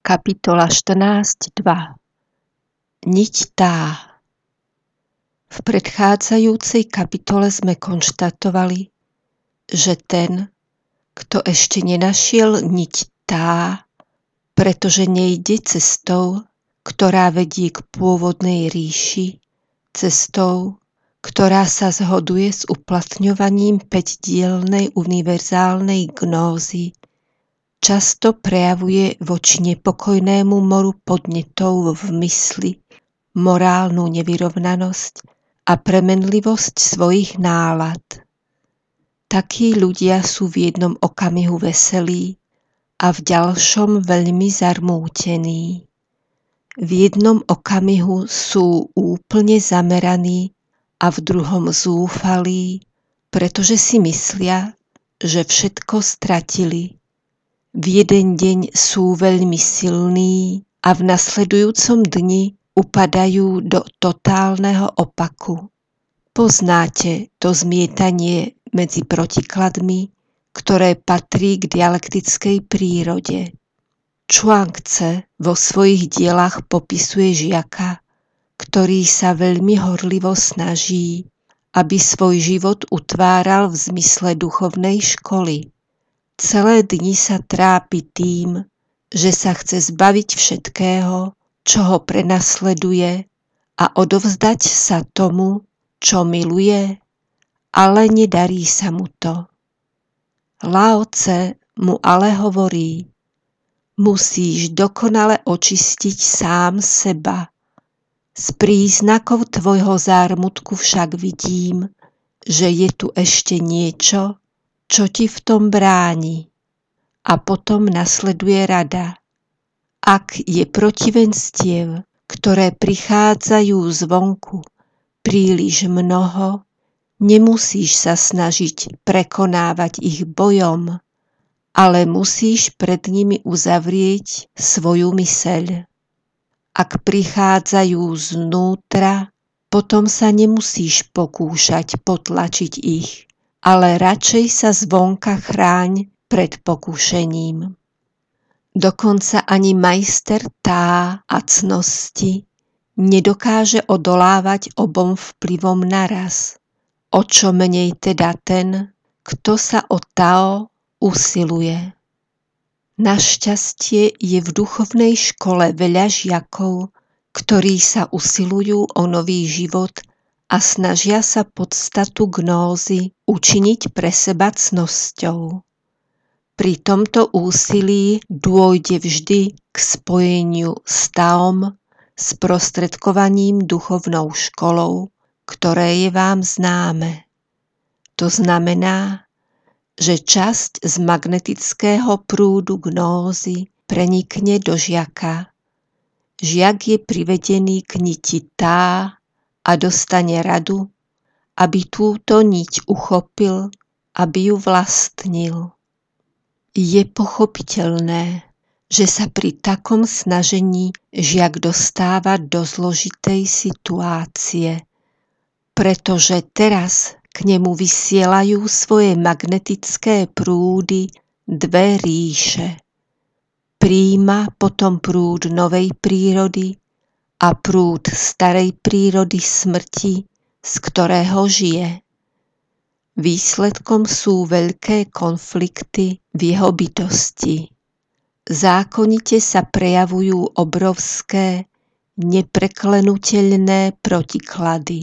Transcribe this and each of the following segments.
Kapitola 14.2. Niť tá. V predchádzajúcej kapitole sme konštatovali, že ten, kto ešte nenašiel niť tá, pretože nejde cestou, ktorá vedie k pôvodnej ríši, cestou, ktorá sa zhoduje s uplatňovaním päťdielnej univerzálnej gnózy, často prejavuje voči nepokojnému moru podnetov v mysli morálnu nevyrovnanosť a premenlivosť svojich nálad. Takí ľudia sú v jednom okamihu veselí a v ďalšom veľmi zarmútení. V jednom okamihu sú úplne zameraní a v druhom zúfalí, pretože si myslia, že všetko stratili. V jeden deň sú veľmi silní a v nasledujúcom dni upadajú do totálneho opaku. Poznáte to zmietanie medzi protikladmi, ktoré patrí k dialektickej prírode. Chuang-Tze vo svojich dielach popisuje žiaka, ktorý sa veľmi horlivo snaží, aby svoj život utváral v zmysle duchovnej školy. Celé dni sa trápi tým, že sa chce zbaviť všetkého, čo ho prenasleduje a odovzdať sa tomu, čo miluje, ale nedarí sa mu to. Lao Tse mu ale hovorí: musíš dokonale očistiť sám seba. Z príznakov tvojho zármutku však vidím, že je tu ešte niečo, čo ti v tom bráni. A potom nasleduje rada. Ak je protivenstiev, ktoré prichádzajú zvonku, príliš mnoho, nemusíš sa snažiť prekonávať ich bojom, ale musíš pred nimi uzavrieť svoju myseľ. Ak prichádzajú znútra, potom sa nemusíš pokúšať potlačiť ich, ale radšej sa zvonka chráň pred pokúšením. Dokonca ani majster tá a cnosti nedokáže odolávať obom vplyvom naraz. O čo menej teda ten, kto sa o Tao usiluje. Našťastie je v duchovnej škole veľa žiakov, ktorí sa usilujú o nový život a snažia sa podstatu gnózy učiniť pre seba cnosťou. Pri tomto úsilí dôjde vždy k spojeniu s Taom, sprostredkovaním duchovnou školou, ktoré je vám známe. To znamená, že časť z magnetického prúdu gnózy prenikne do žiaka. Žiak je privedený k niti tá a dostane radu, aby túto niť uchopil, aby ju vlastnil. Je pochopiteľné, že sa pri takom snažení žiak dostáva do zložitej situácie, pretože teraz k nemu vysielajú svoje magnetické prúdy dve ríše. Prijíma potom prúd novej prírody a prúd starej prírody smrti, z ktorého žije. Výsledkom sú veľké konflikty v jeho bytosti. Zákonite sa prejavujú obrovské, nepreklenuteľné protiklady.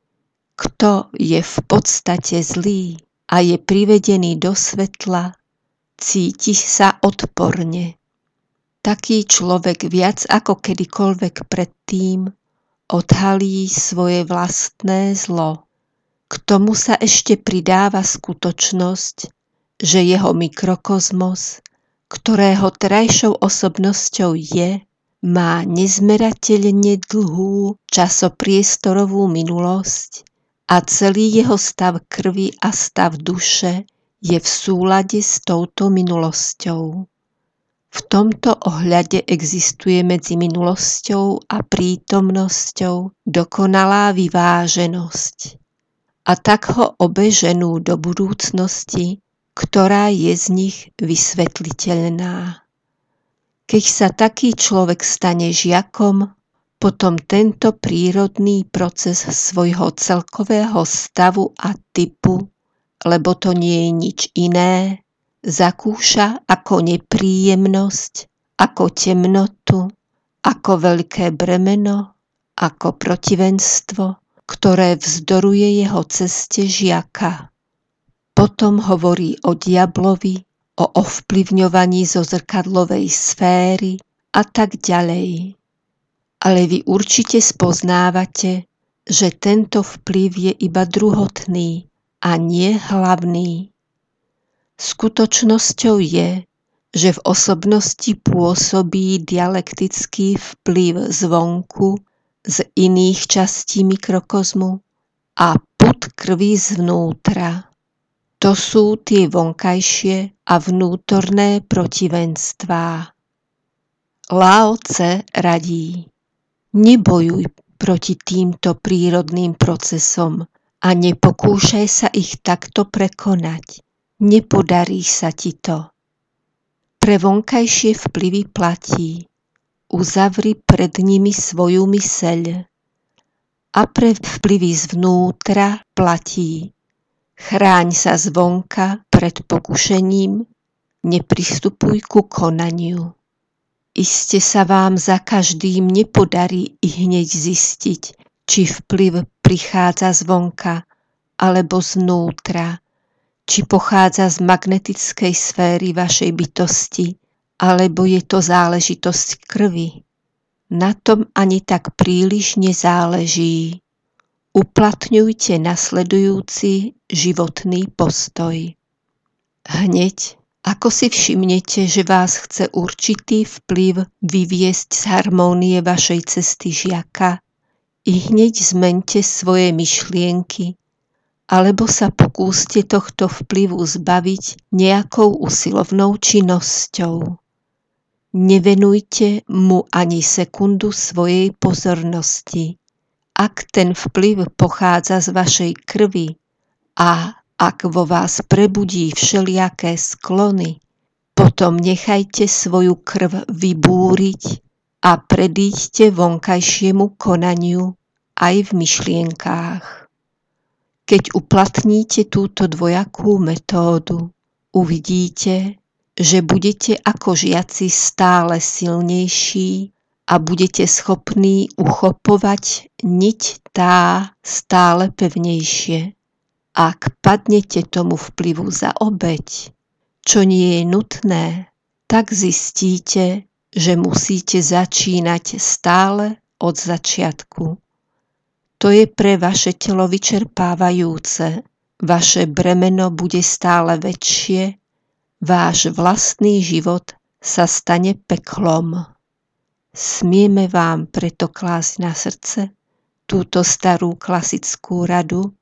Kto je v podstate zlý a je privedený do svetla, cíti sa odporne. Taký človek viac ako kedykoľvek predtým odhalí svoje vlastné zlo. K tomu sa ešte pridáva skutočnosť, že jeho mikrokozmos, ktorého terajšou osobnosťou je, má nezmerateľne dlhú časopriestorovú minulosť a celý jeho stav krvi a stav duše je v súlade s touto minulosťou. V tomto ohľade existuje medzi minulosťou a prítomnosťou dokonalá vyváženosť. A tak ho obe ženú do budúcnosti, ktorá je z nich vysvetliteľná. Keď sa taký človek stane žiakom, potom tento prírodný proces svojho celkového stavu a typu, lebo to nie je nič iné, zakúša ako nepríjemnosť, ako temnotu, ako veľké bremeno, ako protivenstvo, ktoré vzdoruje jeho ceste žiaka. Potom hovorí o diablovi, o ovplyvňovaní zo zrkadlovej sféry a tak ďalej. Ale vy určite spoznávate, že tento vplyv je iba druhotný a nie hlavný. Skutočnosťou je, že v osobnosti pôsobí dialektický vplyv zvonku z iných častí mikrokozmu a pud krvi zvnútra. To sú tie vonkajšie a vnútorné protivenstvá. Lao Tse radí: nebojuj proti týmto prírodným procesom a nepokúšaj sa ich takto prekonať. Nepodarí sa ti to. Pre vonkajšie vplyvy platí: uzavri pred nimi svoju myseľ. A pre vplyvy zvnútra platí: chráň sa zvonka pred pokušením, nepristupuj ku konaniu. Iste sa vám za každým nepodarí i hneď zistiť, či vplyv prichádza zvonka alebo znútra, či pochádza z magnetickej sféry vašej bytosti, alebo je to záležitosť krvi. Na tom ani tak príliš nezáleží. Uplatňujte nasledujúci životný postoj. Hneď, ako si všimnete, že vás chce určitý vplyv vyviesť z harmónie vašej cesty žiaka, i hneď zmeňte svoje myšlienky, alebo sa pokúste tohto vplyvu zbaviť nejakou usilovnou činnosťou. Nevenujte mu ani sekundu svojej pozornosti. Ak ten vplyv pochádza z vašej krvi a ak vo vás prebudí všelijaké sklony, potom nechajte svoju krv vybúriť a predíďte vonkajšiemu konaniu aj v myšlienkách. Keď uplatníte túto dvojakú metódu, uvidíte, že budete ako žiaci stále silnejší a budete schopní uchopovať niť tá stále pevnejšie. Ak padnete tomu vplyvu za obeť, čo nie je nutné, tak zistíte, že musíte začínať stále od začiatku. To je pre vaše telo vyčerpávajúce, vaše bremeno bude stále väčšie, váš vlastný život sa stane peklom. Smieme vám preto klásť na srdce túto starú klasickú radu,